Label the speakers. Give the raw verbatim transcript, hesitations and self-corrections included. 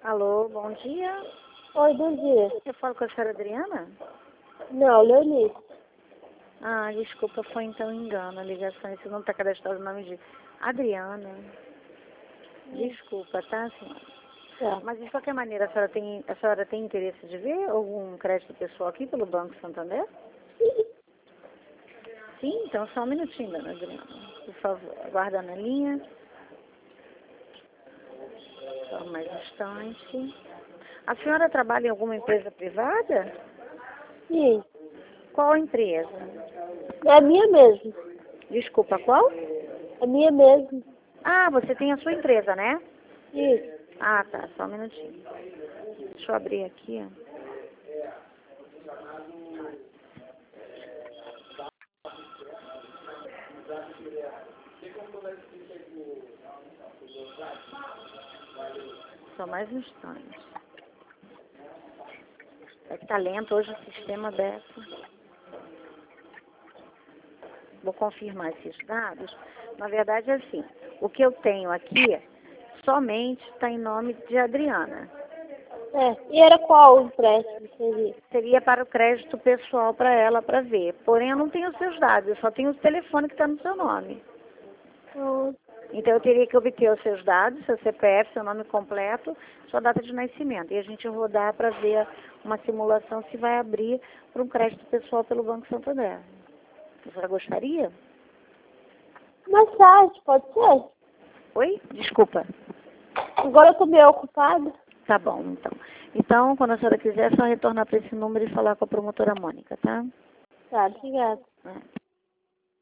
Speaker 1: Alô, bom dia.
Speaker 2: Oi, bom dia.
Speaker 1: Eu falo com a senhora Adriana?
Speaker 2: Não, Leonice.
Speaker 1: Ah, desculpa, foi então engano a ligação. Esse não está cadastrado o nome de Adriana. Desculpa, tá, senhora?
Speaker 2: Tá.
Speaker 1: Mas de qualquer maneira, a senhora tem, a senhora tem interesse de ver algum crédito pessoal aqui pelo Banco Santander? Sim, então só um minutinho, dona Adriana. Por favor, aguarda na linha. Só mais um instante. A senhora trabalha em alguma empresa privada?
Speaker 2: Sim.
Speaker 1: Qual empresa?
Speaker 2: É a minha mesmo.
Speaker 1: Desculpa, qual?
Speaker 2: É minha mesmo.
Speaker 1: Ah, você tem a sua empresa, né?
Speaker 2: Isso.
Speaker 1: Ah, tá, só um minutinho. Deixa eu abrir aqui, ó. Só mais um instante. É que tá lento hoje o sistema dessa. Vou confirmar esses dados. Na verdade, é assim, o que eu tenho aqui somente está em nome de Adriana.
Speaker 2: É. E era qual o empréstimo que seria?
Speaker 1: Seria para o crédito pessoal para ela, para ver. Porém, eu não tenho os seus dados, eu só tenho o telefone que está no seu nome.
Speaker 2: Hum.
Speaker 1: Então, eu teria que obter os seus dados, seu C P F, seu nome completo, sua data de nascimento. E a gente rodar para ver uma simulação se vai abrir para um crédito pessoal pelo Banco Santander. A senhora gostaria?
Speaker 2: Mais tarde, pode ser?
Speaker 1: Oi? Desculpa.
Speaker 2: Agora eu tô meio ocupada.
Speaker 1: Tá bom, então. Então, quando a senhora quiser, é só retornar para esse número e falar com a promotora Mônica, tá?
Speaker 2: Tá, obrigada.
Speaker 1: É.